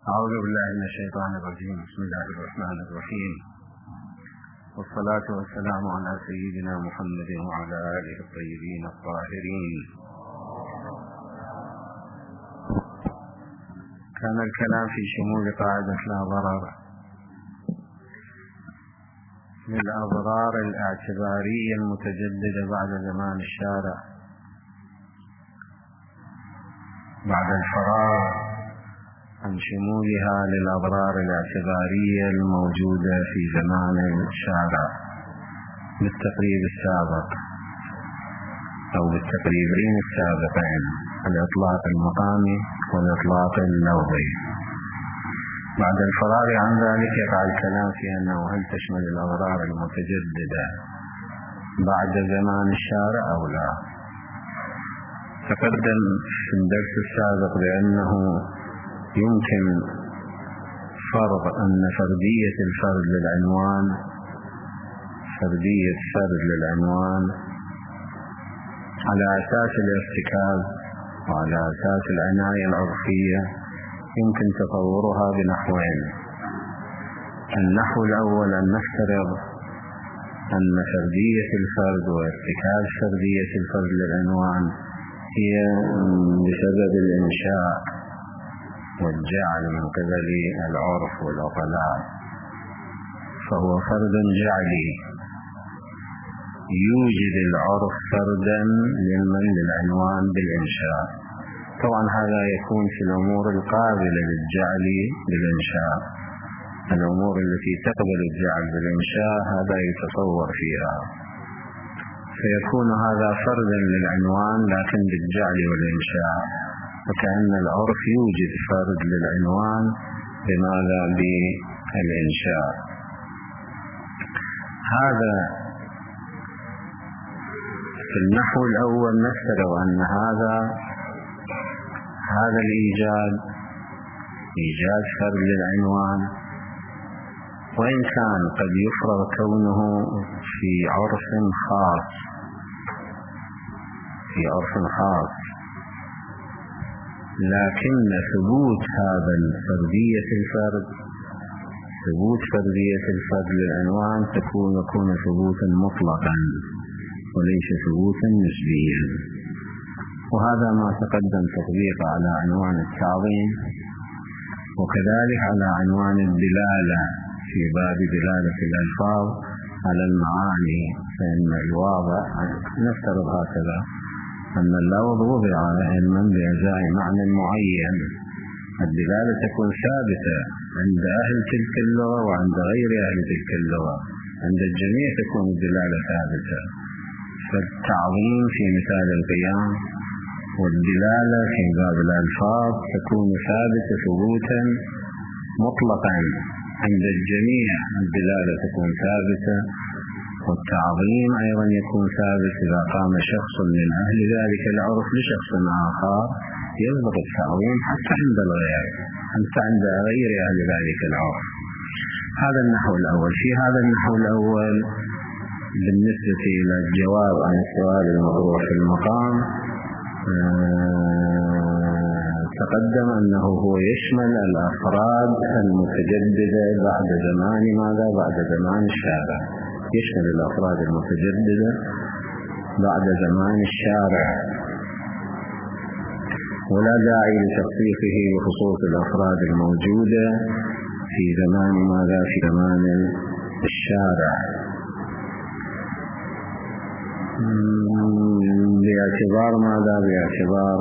أعوذ بالله من الشيطان الرجيم. بسم الله الرحمن الرحيم، والصلاة والسلام على سيدنا محمد وعلى آله الطيبين الطاهرين. كان الكلام في شمول قاعدة لا ضرر للأضرار الاعتبارية المتجددة بعد زمان الشارع، بعد الفراغ عن شمولها للأضرار الاعتبارية الموجودة في زمان الشارع بالتقريب السابق أو بالتقريبين السابقين، الإطلاق المقامي والإطلاق اللفظي. بعد الفراغ عن ذلك يقع الكلام في أنه هل تشمل الأضرار المتجددة بعد زمان الشارع أو لا. تقدم في الدرس السابق بأنه يمكن فرض أن فردية الفرد للعنوان على أساس الارتكاز وعلى أساس العناية العرفية يمكن تطورها بنحوين. النحو الأول أن نفترض أن فردية الفرد وارتكاز فردية الفرد للعنوان هي بسبب الإنشاء والجعل من قبل العرف والعقلاء، فهو فرد جعلي يوجد العرف فردا للعنوان بالإنشاء. طبعا هذا يكون في الأمور القابلة للجعل بالإنشاء، الأمور التي تقبل الجعل بالإنشاء هذا يتصور فيها، فيكون هذا فردا للعنوان لكن بالجعل والإنشاء، وكأن العرف يوجد فرد للعنوان بماذا؟ بالإنشاء. هذا في النحو الأول نفترض أن هذا الإيجاد إيجاد فرد للعنوان، وإن كان قد يفرض كونه في عرف خاص، لكن ثبوت هذا فردية الفرد للعنوان يكون ثبوتا مطلقا وليس ثبوتا نسبيا. وهذا ما تقدم تطبيقه على عنوان التعظيم، وكذلك على عنوان الدلالة في باب دلالة الألفاظ على المعاني. فإن الواضح نفترض هكذا أن اللفظ وضع علما بأجزاء معنى معين، الدلالة تكون ثابتة عند أهل تلك اللغة وعند غير أهل تلك اللغة، عند الجميع تكون الدلالة ثابتة. فالتعظيم في مثال القيام والدلالة في باب الألفاظ تكون ثابتة ثبوتا مطلقا عند الجميع، الدلالة تكون ثابتة، والتعظيم أيضا يكون ثابت إذا قام شخص من أهل ذلك العرف لشخص آخر يضبط التعظيم حتى عند الغير، حتى عند غير أهل ذلك العرف. هذا النحو الأول. في هذا النحو الأول بالنسبة إلى الجواب عن السؤال المطروح في المقام تقدم أنه هو يشمل الأفراد المتجددة بعد زمان ماذا؟ بعد زمان الشارع، يشمل الأفراد المتجددة بعد زمان الشارع، ولا داعي لتخصيصه بخصوص الأفراد الموجودة في زمان ماذا؟ في زمان الشارع، باعتبار ماذا؟ باعتبار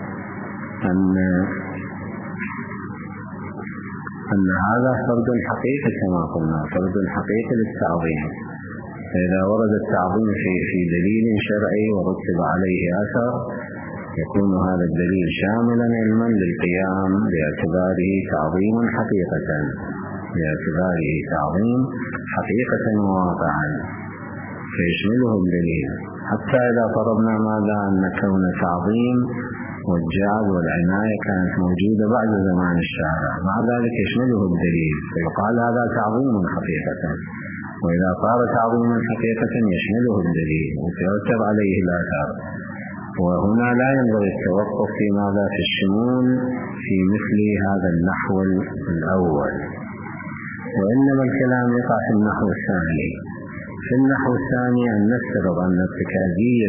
أن هذا فرد حقيقي كما قلنا، فرد حقيقي للتعظيم. فإذا ورد التعظيم في دليل شرعي ورتب عليه أثر يكون هذا الدليل شاملا علما للقيام باعتباره تعظيم حقيقة وواقعا، فيشمله الدليل. حتى إذا فرضنا ماذا؟ أن كون تعظيم والجعل والعناية كانت موجودة بعد زمان الشارع، مع ذلك يشمله الدليل فيقال هذا تعظيم حقيقة. وإذا صار تعظيما حقيقة يشمله الدليل ويترتب عليه الآثار. وهنا لا ينبغي التوقف في ماذا في الشمول في مثل هذا النحو الأول، وإنما الكلام يقع في النحو الثاني. في النحو الثاني أن نفترض أن ارتكازية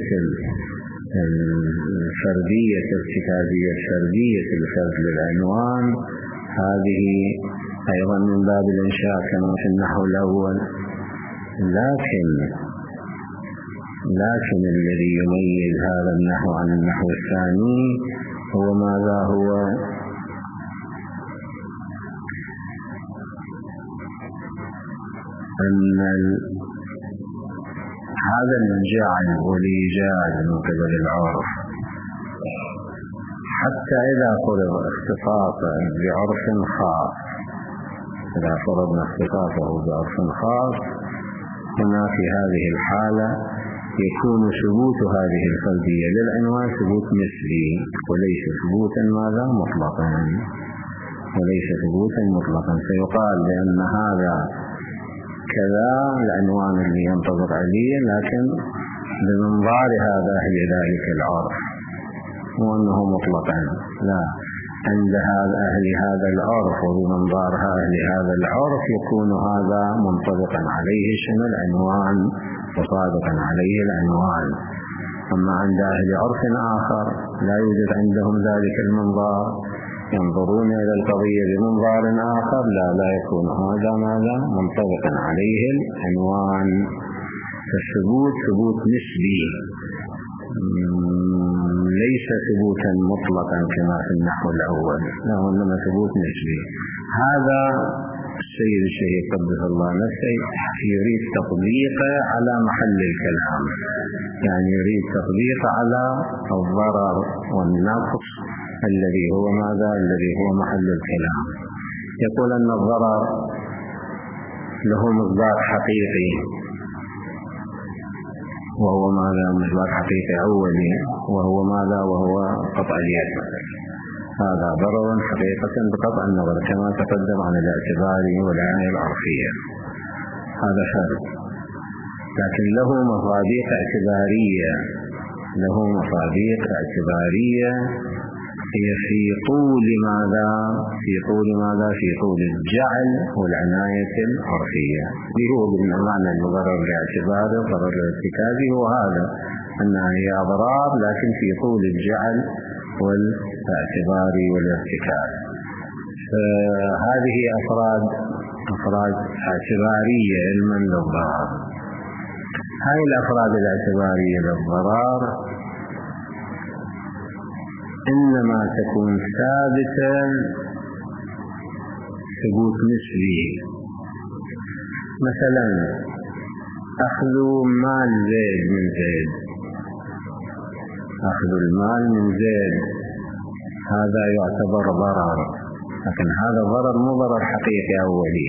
فردية الفرد للعنوان هذه أيضا من باب الإنشاء كما في النحو الأول، لكن الذي يميز هذا النحو عن النحو الثاني هو ماذا؟ هو أن هذا الجعل والإيجاد من قبل العرف حتى إذا فرض اختصاصا بعرف خاص، إذا فرضنا اختصاصه بعرف خاص، هنا في هذه الحالة يكون ثبوت هذه الفردية للعنوان ثبوت نسبي وليس ثبوتا ماذا؟ مطلقا. فيقال بأن هذا كذا العنوان اللي ينطبق عليه، لكن بمنظار هذا أهل ذلك العرف، وأنه مطلقا لا، عند أهل هذا العرف وبمنظار أهل هذا العرف يكون هذا منطبقا عليه شنو العنوان وصادقا عليه العنوان. أما عند أهل عرف آخر لا يوجد عندهم ذلك المنظار، ينظرون إلى القضية بمنظار آخر، لا يكون هذا ماذا؟ منطبقا عليه العنوان. فالثبوت ثبوت نسبي ليس ثبوتا مطلقا كما في النحو الأول، لا، وإنما ثبوت نسبي. هذا السيد الشهيد قدس الله نفسه يريد تطبيقه على محل الكلام، يعني يريد تطبيقه على الضرر والنقص الذي هو ماذا؟ الذي هو محل الكلام. يقول أن الضرر له مصداق حقيقي، وهو ماذا؟ مصداق حقيقي أولي، وهو ماذا؟ وهو قطع اليد. هذا ضرر حقيقة بقطع النظر كما تقدم عن الاعتبار والعناية العرفية، هذا فرد، لكن له مصادق اعتبارية هي في طول ماذا؟ في طول الجعل والعناية العرفية، اللي هو بالمعنى المضرر لاعتبار الضرر الارتكازي، وهذا أنها هي أضرار لكن في طول الجعل والاعتبار والارتكاز. فهذه أفراد اعتبارية علما للضرر. هذه الأفراد الاعتبارية للضرر إنما تكون ثابتة ثبوت نسبي. مثلا أخذ مال زيد من زيد، أخذ المال من زيد هذا يعتبر ضرر، لكن هذا ضرر مو ضرر حقيقي أولي،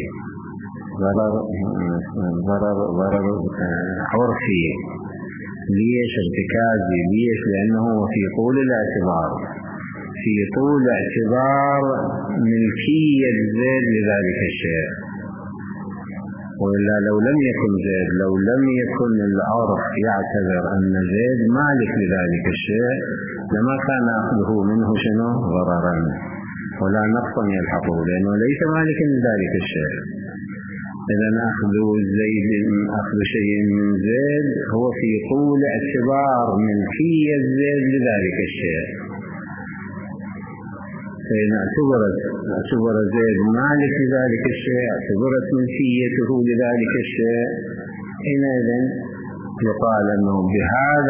ضرر عرفي. ليش ارتكازي؟ ليش؟ لأنه في طول الاعتبار، في طول اعتبار ملكية زيد لذلك الشيء. وإلا لو لم يكن زيد، لو لم يكن العرف يعتبر أن زيد مالك لذلك الشيء لما كان أخذه منه شنو؟ ضررا ولا نقصا يلحقه، لأنه ليس مالكا لذلك الشيء. إذن أخذ شيء من زيد هو في طول اعتبار ملكية زيد لذلك الشيء. فإن اعتبر زيد مالك لذلك الشيء، اعتبرت ملكيته لذلك الشيء، حينئذ يقال أنه بهذا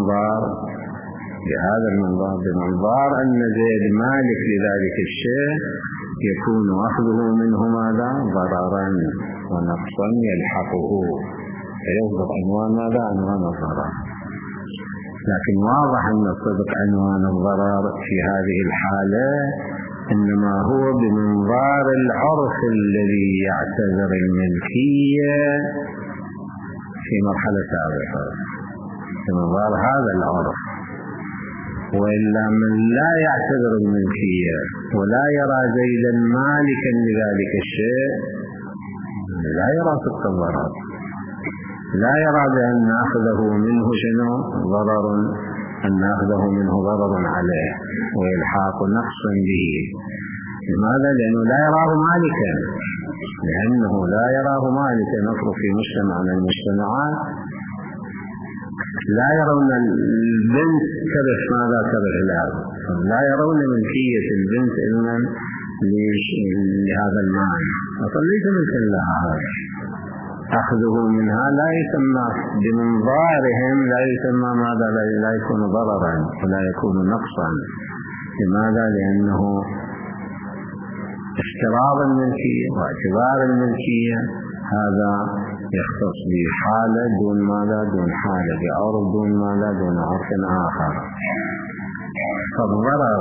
المنظار بمنظار أن زيد مالك لذلك الشيء يكون أخذه منه ماذا؟ ضررا ونقصا يلحقه، فيصدق عنوان ماذا؟ عنوان الضرر. لكن واضح أن صدق عنوان الضرر في هذه الحالة إنما هو بمنظار العرف الذي يعتبر الملكية في مرحلة سابقة، بمنظار هذا العرف. وإلا من لا يعتبر الملكية ولا يرى زيدا مالكا لذلك الشيء لا يرى صدق الضرر، لا يرى بأن أخذه منه شنو؟ ضرر أن أخذه منه ضرر عليه وإلحاق نقص به. لماذا؟ لأنه لا يراه مالكا، لأنه لا يراه مالكا. نفرض في مجتمع من المجتمعات لا يرون البنت كبش ماذا كبش الأب، لا يرون ملكية البنت إلا لهذا المال، أصلا ليس ملكا لها. أخذه منها لا يسمى بمنظارهم، لا يسمى ماذا، لا يكون ضررا ولا يكون نقصا. لماذا؟ لأنه افتراض الملكية واعتبار الملكية هذا يختص بحالة دون ماذا، دون حالة، بعرض دون ماذا، دون عرف آخر. فالضرر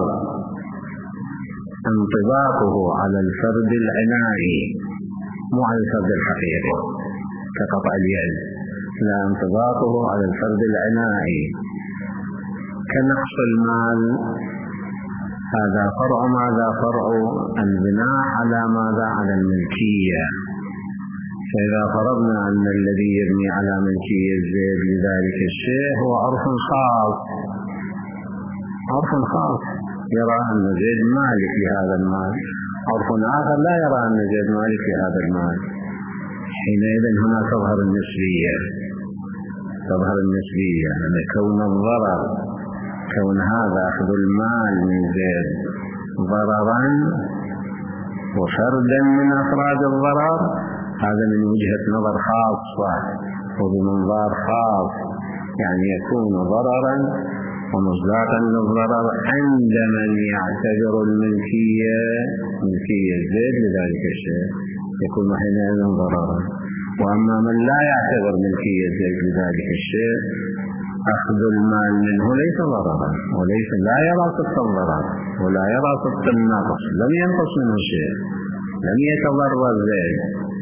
انطباقه على الفرد العنائي مو على الفرد الحقيقي كقطع اليد، لا، انطباقه على الفرد العنائي كنقص المال. هذا فرع ماذا، فرع البناء على ماذا، على الملكية. فإذا فرضنا أن الذي يبني على ملكية زيد لذلك الشيء هو عرف خاص، عرف خاص يرى أن زيد مالك لهذا المال، عرف آخر لا يرى أن زيد مالك لهذا المال. حينئذ هنا تظهر النسبية، تظهر النسبية أن كون الضرر، كون هذا أخذ المال من زيد ضررا وفردا من أفراد الضرر، هذا من وجهة نظر خاصة وبمنظار خاص، يعني يكون ضررا ومصداقا للضرر عند من يعتبر الملكية ملكية زيد لذلك الشيء، يكون حينئذ ضررا. وأما من لا يعتبر ملكية زيد لذلك الشيء، أخذ المال منه ليس ضررا، وليس، لا يرى صدق الضرر ولا يرى صدق النقص، لم ينقص منه شيء، لم يتضرر زيد.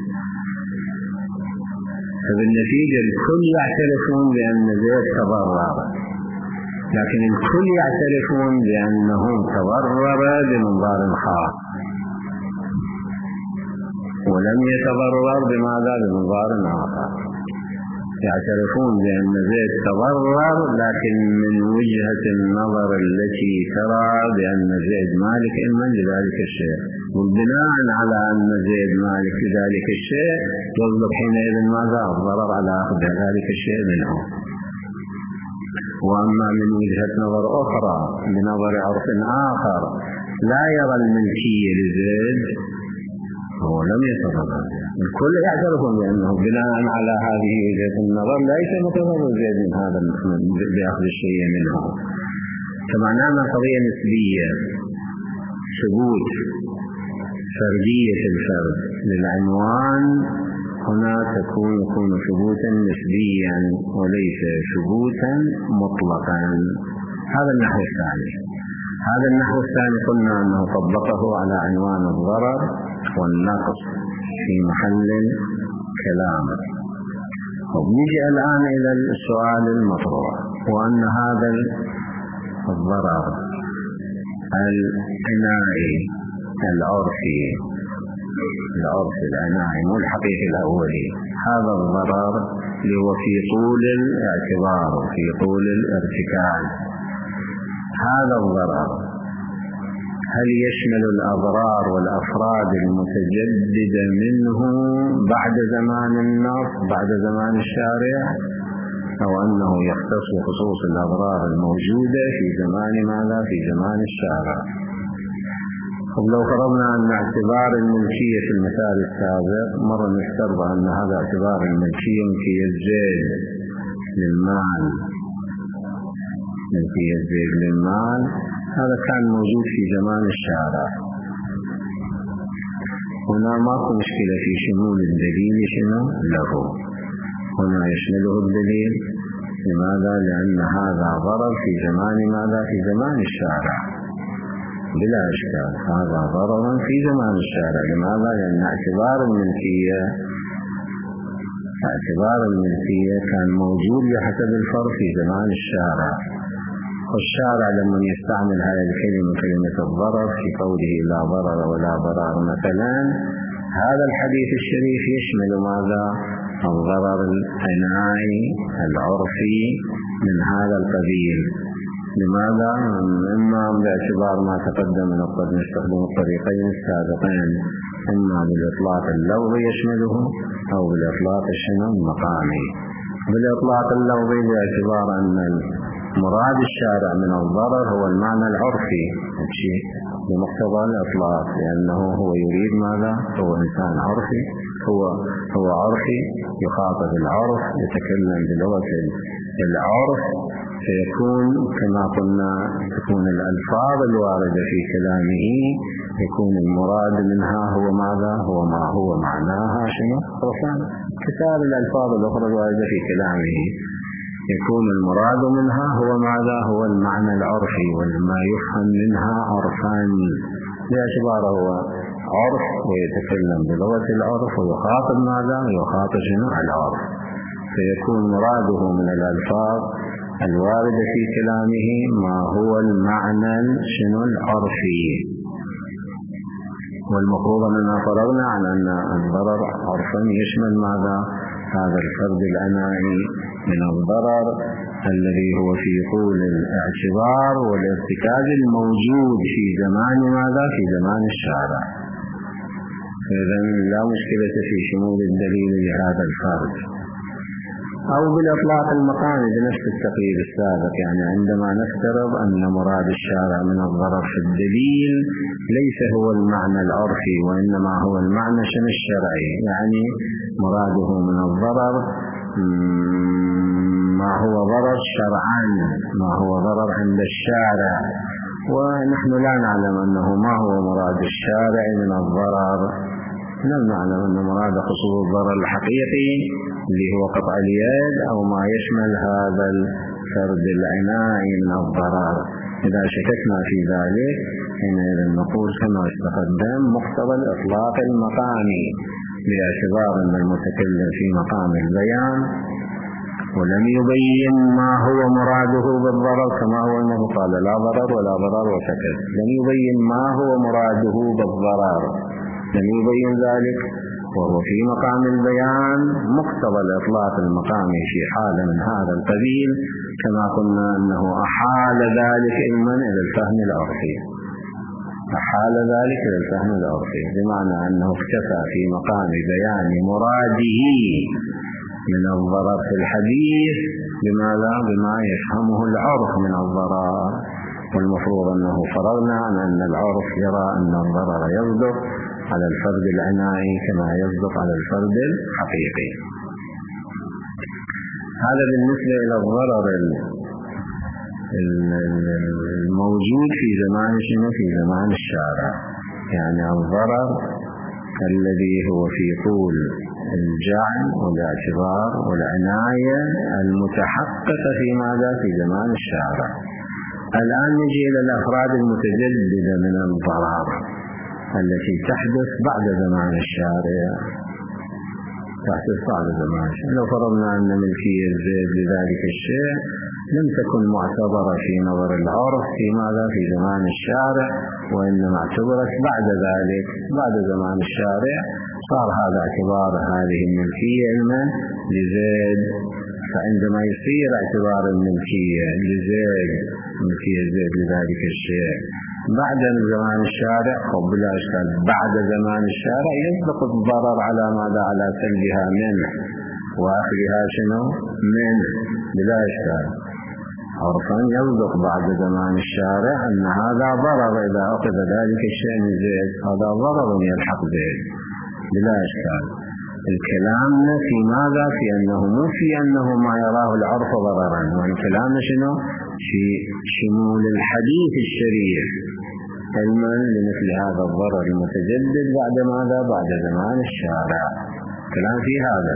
فبالنتيجة الكل يعترفون بأن زيد تضرر، لكن الكل يعترفون بأنه تضرر بمنظار خاص ولم يتضرر بماذا، بمنظار آخر. يعترفون بأن زيد تضرر لكن من وجهة النظر التي ترى بأن زيد مالك إما لذلك الشيء، وبناء على أن زيد مالك لذلك الشيء يطلب حينئذ ماذا، الضرر على أخذ ذلك الشيء منه. وأما من وجهة نظر أخرى بنظر عرف آخر لا يرى الملكية لزيد، هو لم يتضرر. الكل يعترفون بأنه بناء على هذه وجهة النظر ليس متضرر زيد من هذا بأخذ الشيء منه. فمعناه أن قضية نسبية، ثبوت فردية الفرد للعنوان هنا يكون ثبوتا نسبيا وليس ثبوتا مطلقا. هذا النحو الثاني. هذا النحو الثاني قلنا أنه طبقه على عنوان الضرر والنقص في محل الكلام. ونجي الآن إلى السؤال المطروح، وأن هذا الضرر العنائي العرفي العنائي مو الحقيقي الأولي، هذا الضرر اللي هو في طول الاعتبار وفي طول الارتكاز، هذا الضرر هل يشمل الأضرار والأفراد المتجددة منه بعد زمان النص، بعد زمان الشارع، أو أنه يختص بخصوص الأضرار الموجودة في زمان ماذا، في زمان الشارع؟ لو فرضنا أن اعتبار الملكية في المثال السابق مرة نفترض أن هذا اعتبار الملكية ملكية زيد للمال، ملكية زيد للمال، هذا كان موجود في زمان الشارع. هنا ماكو مشكلة في شمول الدليل شنو له، هنا يشمله الدليل. لماذا؟ لأن هذا ضرر في زمان ماذا، في زمان الشارع بلا إشكال، هذا ضرر في زمان الشارع. لماذا؟ لأن اعتبار الملكية كان موجود بحسب الفرق في زمان الشارع. والشارع لما يستعمل هذه الكلمة، كلمة الضرر، في قوله لا ضرر ولا ضرر مثلا، هذا الحديث الشريف يشمل ماذا، الضرر العنائي العرفي من هذا القبيل، لماذا؟ إما باعتبار ما تقدم نستخدم الطريقين السابقين، إما بالإطلاق اللفظي يشمله أو بالإطلاق المقامي. بالإطلاق اللفظي باعتبار أن مراد الشارع من الضرر هو المعنى العرفي بمقتضى الإطلاق، لأنه هو يريد ماذا؟ هو إنسان عرفي، هو عرفي يخاطب العرف، يتكلم بلغة العرف، فيكون كما قلنا تكون الألفاظ الواردة في كلامه يكون المراد منها هو ماذا؟ هو ما هو معناها عرفان كسائر الألفاظ الأخرى الواردة في كلامه، يكون المراد منها هو ماذا؟ هو المعنى العرفي وما يفهم منها عرفان، باعتباره هو عرف ويتكلم بلغة العرف ويخاطب ماذا؟ يخاطب العرف، فيكون مراده من الألفاظ الواردة في كلامه ما هو المعنى العرفي. والمفروض أننا فرضنا على أن الضرر عرفا يشمل ماذا؟ هذا الفرد الأناني من الضرر الذي هو في طول الاعتبار والارتكاز الموجود في زمان ماذا؟ في زمان الشارع. إذن لا مشكلة في شمول الدليل لهذا الفرد. أو بالإطلاق المقامي بنفس التقييد السابق، يعني عندما نفترض أن مراد الشارع من الضرر في الدليل ليس هو المعنى العرفي وإنما هو المعنى الشرعي، يعني مراده من الضرر ما هو ضرر شرعا، ما هو ضرر عند الشارع، ونحن لا نعلم أنه ما هو مراد الشارع من الضرر، لم نعلم أن مراد حصول الضرر الحقيقي اللي هو قطع اليد أو ما يشمل هذا الفرد العنائي من الضرر. إذا شككنا في ذلك حينئذ نقول كما تقدم مقتضى الإطلاق المقامي، باعتبار أن المتكلم في مقام البيان ولم يبين ما هو مراده بالضرر، كما هو أنه قال لا ضرر ولا ضرر وسكت، لم يبين ما هو مراده بالضرر، لم يبين ذلك وهو في مقام البيان. مقتضى الإطلاق المقامي في حالة من هذا القبيل كما قلنا أنه أحال ذلك علما إلى الفهم العرفي، أحال ذلك إلى الفهم العرفي، بمعنى أنه اكتفى في مقام بيان مراده من الضرر في الحديث بما يفهمه العرف من الضرر. والمفروض أنه فرضنا أن العرف يرى أن الضرر يصدق على الفرد العنائي كما يصدق على الفرد الحقيقي. هذا بالنسبة إلى الضرر الموجود في زمان الشارع، يعني الضرر الذي هو في طول الجعل والاعتبار والعناية المتحققة في ماذا؟ في زمان الشارع. الآن نجي إلى الأفراد المتجددة من الضرر التي تحدث بعد زمان الشارع، لو فرضنا أن ملكية زيد لذلك الشيء لم تكن معتبرة في نظر العرف في ماذا؟ في زمان الشارع، وإنما اعتبرت بعد ذلك بعد زمان الشارع، صار هذا اعتبار هذه الملكية علما لزيد. فعندما يصير اعتبار الملكية لزيد ملكية زيد لذلك الشيء بعد زمان الشارع أو بلا إشكال بعد زمان الشارع، يصدق الضرر على ماذا؟ على سلبها منه وأخذها منه بلا إشكال. عرفا يصدق بعد زمان الشارع أن هذا ضرر، إذا أخذ ذلك الشيء من زيد هذا ضرر يلحق زيد بلا إشكال. الكلام في ماذا؟ في أنه مو في أنه ما يراه العرف ضررا، والكلام في شمول الحديث الشريف علما لمثل هذا الضرر المتجدد بعد ماذا؟ بعد زمان الشارع. كلام في هذا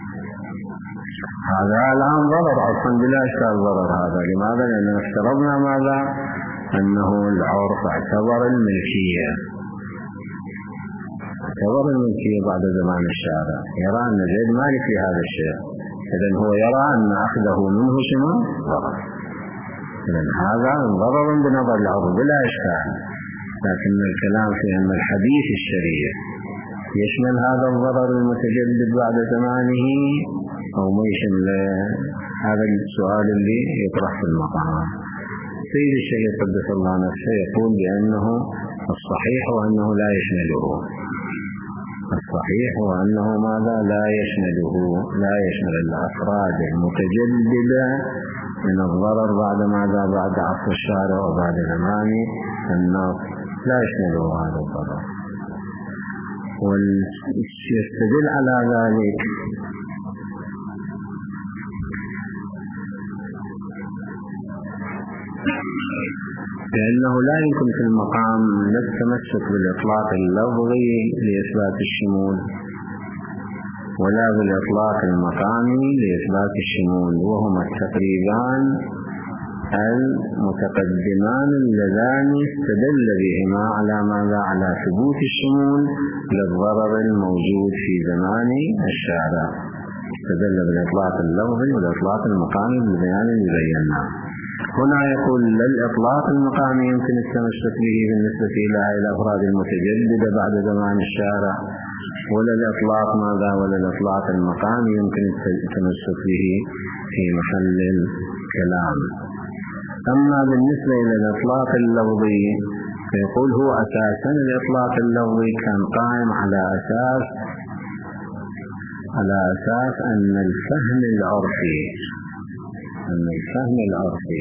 الآن ضرر عرفا بلا إشكال ضرر هذا. لماذا؟ لأننا افترضنا ماذا؟ أنه العرف اعتبر الملكية بعد زمان الشارع، يرى أن زيد مالك في هذا الشيء، إذن هو يرى أن أخذه منه ضرر. إذن هذا ضرر بنظر العرف بلا إشكال، لكن الكلام في أن الحديث الشريف يشمل هذا الضرر المتجدد بعد زمانه أو ما يشمل. هذا السؤال اللي يطرح في المقام. السيد الشهيد قدس الله نفسه يقول بأنه الصحيح وأنه لا يشمله. الصحيح وأنه ماذا؟ لا يشمله، لا يشمل الأفراد المتجددة من الضرر بعد ماذا؟ بعد عصر الشارع وبعد زمان النص، لا يشمله هذا الضرر. ويستدل على ذلك لأنه لا يمكن في المقام لا التمسك بالإطلاق اللفظي لإثبات الشمول ولا بالإطلاق المقامي لإثبات الشمول، وهما التقريبان المتقدمان اللذان استدل بهما على ماذا؟ على ثبوت الشمول للضرر الموجود في زمان الشارع. استدل بالإطلاق اللفظي والإطلاق المقامي بالبيان اللي بيناه. هنا يقول لا الإطلاق المقامي يمكن التمسك به بالنسبة إلى الأفراد المتجددة بعد زمان الشارع، ولا الإطلاق ماذا؟ ولا الإطلاق المقامي يمكن التمسك به في محل الكلام. أما بالنسبة إلى الإطلاق اللفظي فيقول هو أساسا الإطلاق اللفظي كان قائم على أساس أن الفهم العرفي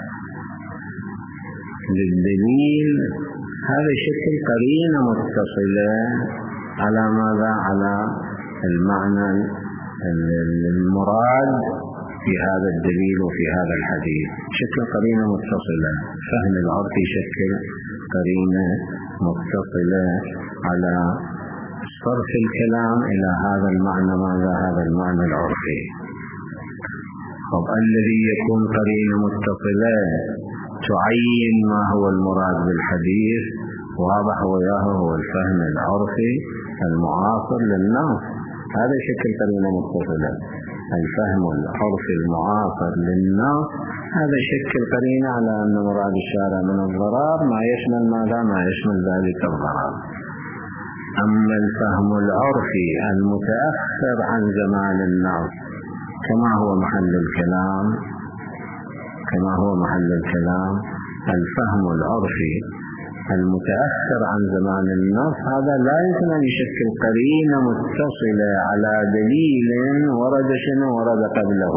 للدليل هذا شكل قرينة متصلة على ماذا؟ على المعنى المراد في هذا الدليل وفي هذا الحديث. شكل قرينة متصلة، فهم العرفي شكل قرينة متصلة على صرف الكلام إلى هذا المعنى ماذا؟ هذا المعنى العرفي. طب الذي يكون قرينة متصلة تعين ما هو المراد بالحديث واضح وياه هو الفهم العرفي المعاصر للناس. هذا شكل قرينة متصلة، الفهم العرفي المعاصر للناس، هذا شكل قرينة على أن مراد الشارع من الضرر ما يشمل ماذا؟ ما يشمل ذلك الضرر. أما الفهم العرفي المتأخر عن زمان الناس كما هو محل الكلام الفهم العرفي المتأخر عن زمان النص هذا لا يمكن أن يشكل قرينة متصلة على دليل ورد قبله.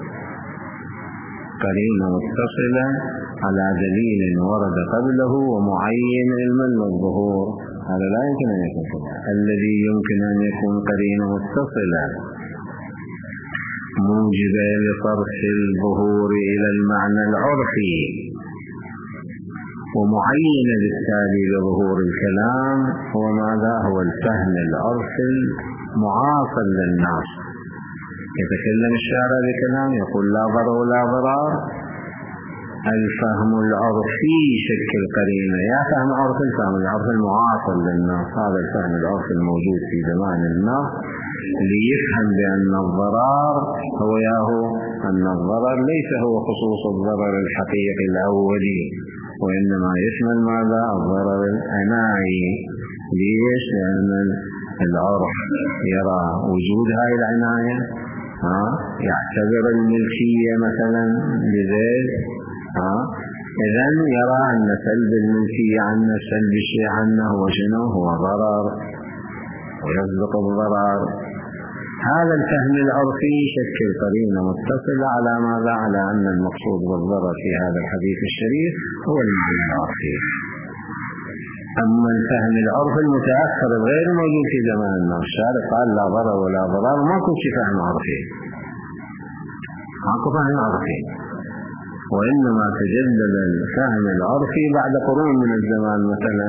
قرينة متصلة على دليل ورد قبله ومعين علما للظهور، هذا لا يمكن أن يكون كذا. الذي يمكن أن يكون قرينة متصلة موجبة لصرف الظهور إلى المعنى العرفي ومعينة بالتالي لظهور الكلام هو ماذا؟ هو الفهم العرفي المعاصر للناس. يتكلم الشارع بكلام يقول لا ضرر ولا ضرار، الفهم العرفي شكل قرينة يا فهم عرفي، الفهم العرفي المعاصر للناس، هذا الفهم العرفي الموجود في زمان الناس ليفهم بأن الضرر هو أن الضرر ليس هو خصوص الضرر الحقيقي الأولي، وإنما يشمل ماذا؟ الضرر الأناعي. ليش؟ لأن العرف يرى وجود هاي العناية، يعتبر الملكية مثلا لذيذ، إذن يرى أن سلب الملكية عنه، سلب الشيء عنه هو شنو؟ هو ضرر ويصدق الضرر. هذا الفهم العرفي شكل قرينة متصلة على ماذا؟ على أن المقصود بالضرر في هذا الحديث الشريف هو المعنى العرفي. أما الفهم العرفي المتأخر الغير موجود في زمان الناس، الشارع قال لا ضرر ولا ضرر، ما كنت فهم عرفي، ماكو فهم عرفي، وإنما تجدد الفهم العرفي بعد قرون من الزمان مثلا،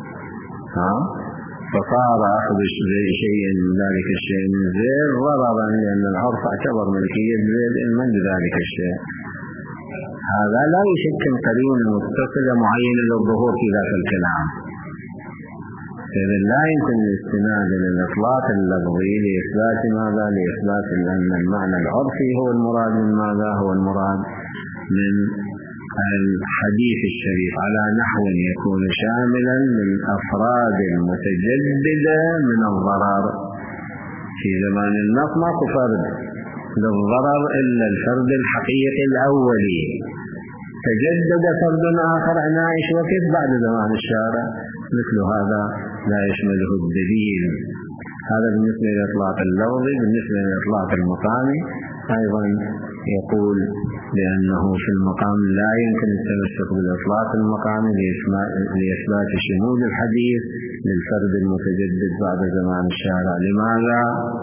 فصار أخذ شيء من ذلك الشيء من زيد ضررا، لأن العرف اعتبر ملكية زيد من ذلك الشيء. هذا لا يشكل قرينة متصلة معينة للظهور في ذات الكلام. إذن لا يمكن الاستناد للإطلاق اللفظي لإثبات ماذا؟ لإثبات أن المعنى العرفي هو المراد من ماذا؟ هو المراد من الحديث الشريف على نحو يكون شاملا للأفراد المتجددة من الضرر. في زمان النص ماكو فرد للضرر إلا الفرد الحقيقي الأولي تجدد فرد آخر عنائش وقت بعد زمان الشارع، مثل هذا لا يشمله الدليل. هذا بالنسبة للإطلاق اللفظي. بالنسبة للإطلاق المقامي أيضا يقول بأنه في المقام لا يمكن التمسك بالإطلاق المقامي لإثبات شمول الحديث للفرد المتجدد بعد زمان الشارع. لماذا؟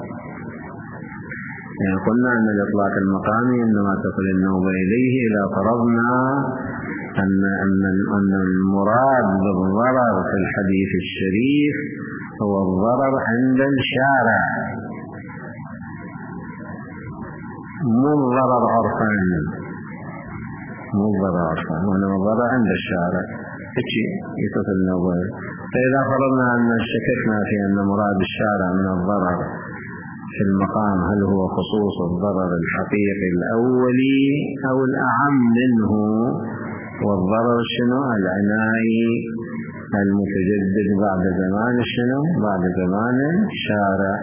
يعني قلنا أن الإطلاق المقامي إنما تصل النوبة إليه إذا فرضنا أن المراد بالضرر في الحديث الشريف هو الضرر عند الشارع، مو الضرر عرفا، وإنما الضرر عند الشارع. يتصل النوبة. فإذا فرضنا أن شككنا في أن مراد الشارع من الضرر في المقام هل هو خصوص الضرر الحقيقي الأولي أو الأعم منه، والضرر شنو؟ العنائي المتجدد بعد زمان شنو؟ بعد زمان الشارع.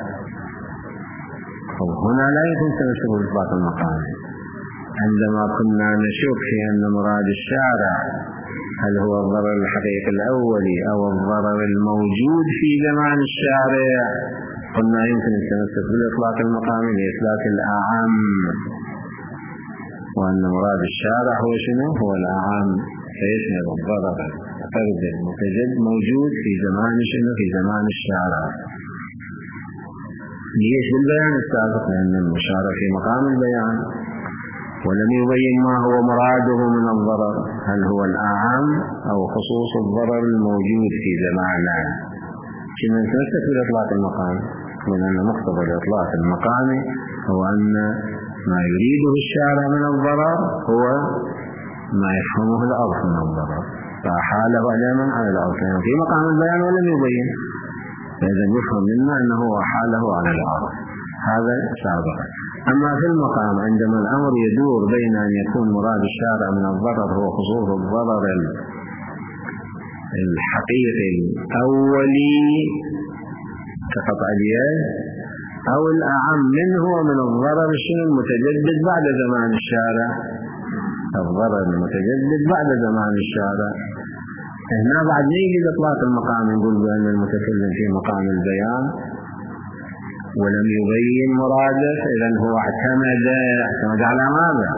هنا لا يمكن تمسك بالإطلاق المقامي. عندما كنا نشك في أن مراد الشارع هل هو الضرر الحقيقي الأولي أو الضرر الموجود في زمان الشارع، قلنا يمكن التمسك بالإطلاق المقامي لإثبات الأعم، وأن مراد الشارع هو شنو؟ هو الأعم، فيشمل الضرر الفرد المتجدد موجود في زمان شنو؟ في زمان الشارع. ليش؟ بالبيان السابق، لأن المشارع في مقام البيان ولم يبين ما هو مراده من الضرر، هل هو الأعم أو خصوص الضرر الموجود في زماننا. كما نتمسك بالإطلاق المقامي، لأن مقتضى الإطلاق المقامي هو أن ما يريده الشارع من الضرر هو ما يفهمه العرف من الضرر، فحاله علما على العرف في مقام البيان ولم يبين، فإذا يفهم منا أنه حاله على العرف. هذا سابقا. أما في المقام عندما الأمر يدور بين أن يكون مراد الشارع من الضرر هو خصوص الضرر الحقيقي الأولي كقطع اليد، أو الأعم منه من الضرر المتجدد بعد زمان الشارع، الضرر المتجدد بعد زمان الشارع. هنا بعد نيجي لإطلاق المقام نقول بأن المتكلم في مقام البيان ولم يبين مراده، إذن هو اعتمد على ماذا؟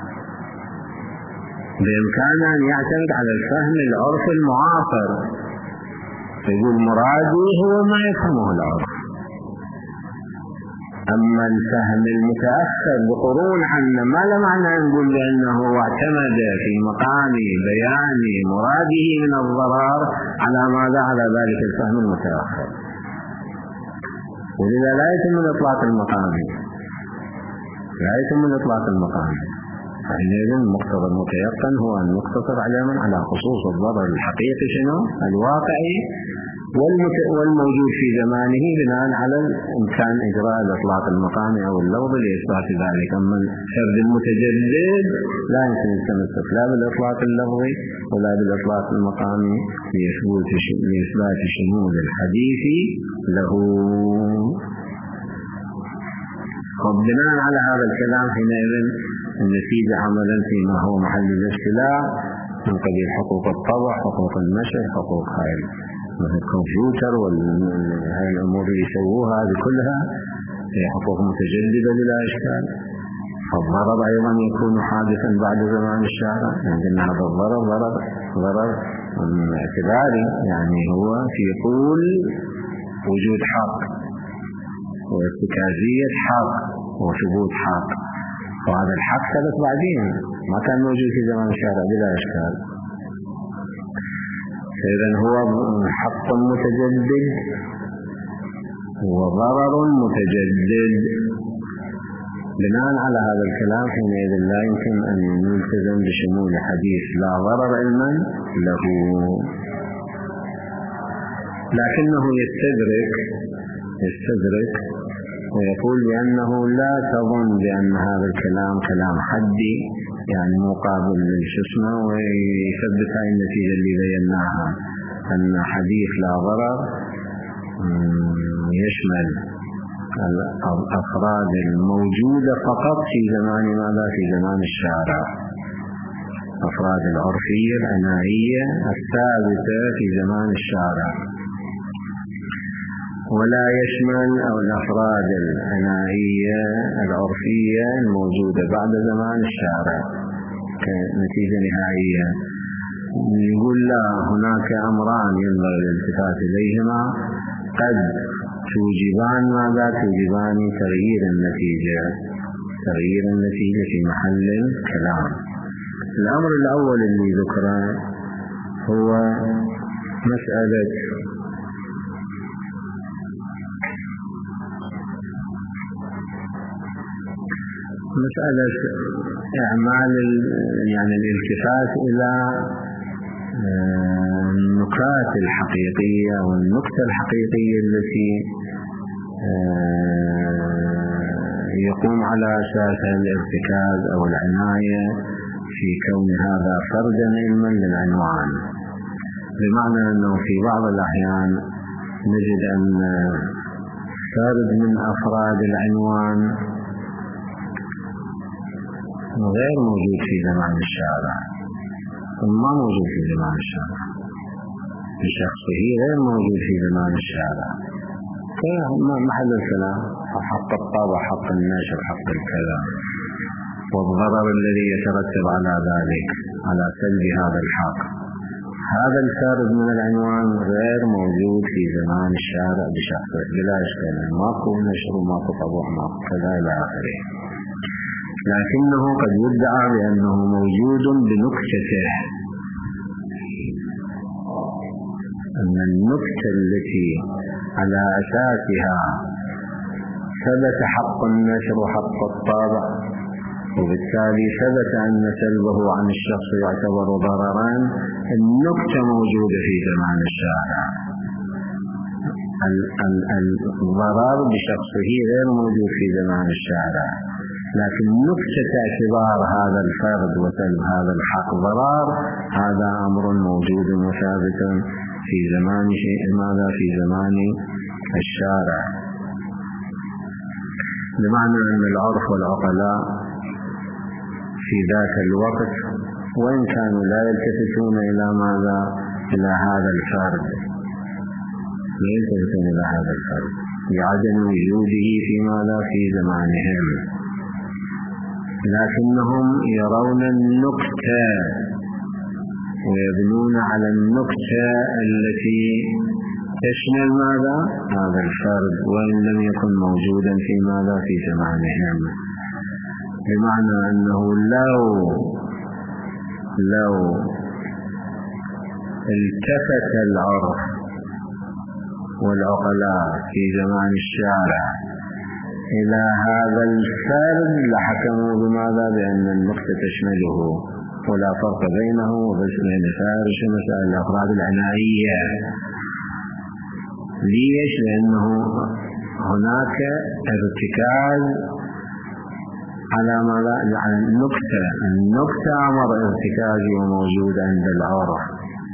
بإمكانه أن يعتمد على الفهم العرف المعاصر، فيقول مرادي هو ما يفهمه العرف. أما الفهم المتأخر بقرون عنا ما له معنى نقول بأنه اعتمد في مقام بيان مراده من الضرر على ماذا؟ على ذلك الفهم المتأخر. ولذا لا يتم الإطلاق المقامي، فحينئذ المقتضى المتيقن هو أن يقتصر على خصوص الضرر الحقيقي شنو؟ الواقعي والموجود في زمانه بناء على إمكان إجراء الإطلاق المقامي أو اللفظي لإثبات ذلك. أما الفرد المتجدد لا يمكن التمسك لا بالإطلاق اللفظي ولا بالإطلاق المقامي لإثبات شمول الحديث له. وبناء على هذا الكلام حينئذ النتيجة عملا فيما هو محل الاختلاف من قبيل حقوق الطبع، حقوق النشر، حقوق هاي الكمبيوتر وهاي الأمور اللي يسووها هذه كلها هي حقوق متجددة بلا إشكال. فالضرر أيضا يكون حادثا بعد زمان الشارع، عندنا هذا ضرر اعتباري، يعني هو في طول وجود حق وارتكازية حق وثبوت حق، وهذا الحق ثبت بعدين ما كان موجود في زمان الشارع بلا إشكال. إذن هو حق متجدد وضرر متجدد. بناء على هذا الكلام حينئذ لا يمكن أن نلتزم بشمول حديث لا ضرر علما له، لكنه يستدرك ويقول بأنه لا تظن بأن هذا الكلام كلام حدي، يعني مقابل للشسمة، ويثبت هذه النتيجة اللي بيناها أن حديث لا ضرر يشمل الأفراد الموجودة فقط في زمان ماذا؟ في زمان الشارع. الأفراد العرفية العنائية الثابتة في زمان الشارع، ولا يشمل الأفراد العنائية العرفية الموجودة بعد زمان الشارع كنتيجة نهائية. يقول لا، هناك أمران ينبغي الالتفات إليهما قد توجبان ماذا؟ توجبان تغيير النتيجة في محل الكلام. الأمر الأول اللي ذكره هو مسألة إعمال الالتفات إلى النكات الحقيقية والنكتة الحقيقية التي يقوم على أساسها الارتكاز أو العناية في كون هذا فردا علما للعنوان، بمعنى أنه في بعض الأحيان نجد أن فرد من أفراد العنوان غير موجود في زمان الشارع، ما موجود في زمان الشارع بشخصه، غير موجود في زمان الشارع. محل الكلام حق الطابع، حق النشر، حق الكلام، والضرر الذي يترتب على ذلك على سلب هذا الحق. هذا الفرد من العنوان غير موجود في زمان الشارع بشخصه بلا إشكال، ماكو نشر وماكو طبع ماكو كذا إلى آخره، لكنه قد يدعى بأنه موجود بنكتته، أن النكتة التي على أساسها ثبت حق النشر وحق الطابع، وبالتالي ثبت أن سلبه عن الشخص يعتبر ضررا، النكتة موجودة في زمان الشارع، الضرر بشخصه غير موجود في زمان الشارع، لكن نكتة اعتبار هذا الفرد وسلب هذا الحق ضرر، هذا أمر موجود وثابت في زمان ماذا؟ في زمان الشارع. بمعنى أن العرف والعقلاء في ذاك الوقت وإن كانوا لا يلتفتون إلى ماذا؟ إلى هذا الفرد، لا يلتفتون إلى هذا الفرد لعدم وجوده في ماذا؟ في زمانهم، لكنهم يرون النكتة ويبنون على النكتة التي تشمل ماذا؟ هذا الفرد وإن لم يكن موجودا في ماذا؟ في زمانهم. بمعنى أنه لو التفت العرف والعقلاء في زمان الشارع إلى هذا الفرد لحكموا بماذا؟ بأن النكتة تشمله، ولا فرق بينه وبين سائر مسائل الأفراد العنائية. ليش؟ لأنه هناك ارتكاز على ماذا؟ على النكتة أمر ارتكازي وموجود عند العرف.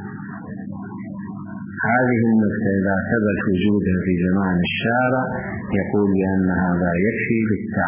هذه النكتة إذا ثبت وجودها في زمان الشارع يقول بأن هذا يكفي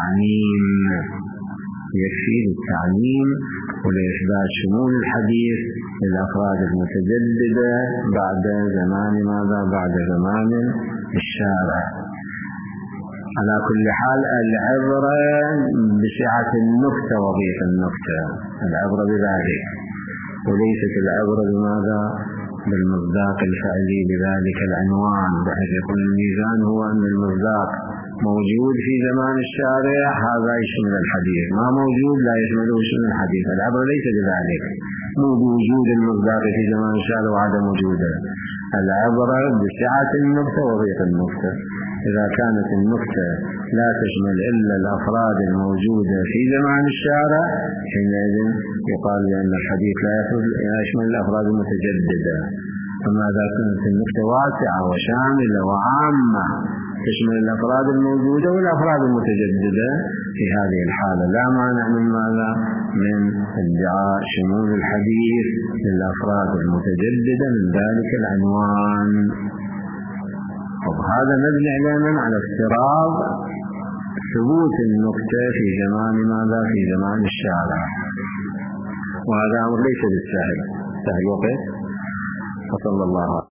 للتعميم ولإثبات شمول الحديث للأفراد المتجددة بعد زمان ماذا؟ بعد زمان الشارع. على كل حال العبرة بسعة النكتة وضيق النكتة، العبرة بذلك، وليست العبرة بماذا؟ بالمصداق الفعلي بذلك العنوان، بحيث يكون الميزان هو أن المصداق موجود في زمان الشارع هذا يشمل الحديث، ما موجود لا يشمله شمل الحديث. العبرة ليس بذلك، مو بوجود المصداق في زمان الشارع وعدم وجوده، العبرة بسعة النكتة وضيق النكتة. إذا كانت النكتة لا تشمل إلا الأفراد الموجودة في زمان الشارع حينئذ يقال بأن الحديث لا يشمل الأفراد المتجددة. أما إذا كانت النكتة واسعة وشاملة وعامة تشمل الأفراد الموجودة والأفراد المتجددة، في هذه الحالة لا مانع من ماذا؟ من ادعاء شمول الحديث للأفراد المتجددة من ذلك العنوان. وهذا مبني على افتراض ثبوت النكتة في زمان ماذا؟ في زمان الشارع. وهذا أمر ليس بالسهل، سهل وقت. وصلى الله